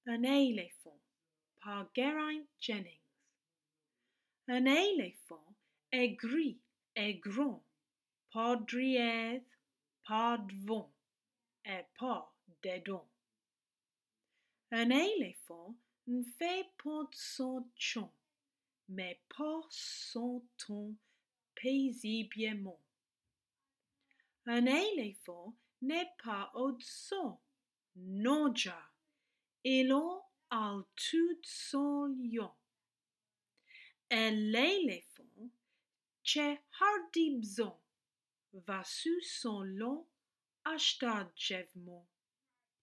Un éléphant par Geraint Jennings. Un éléphant est gris et grand, pas driède, pas de vent et pas de dents. Un éléphant ne fait pas son chant, mais pas son temps paisiblement. Un éléphant n'est pas au-dessous, non ja, il a tout son lion. Et l'éléphant, c'è hardi bzon, va sous son long achèvement.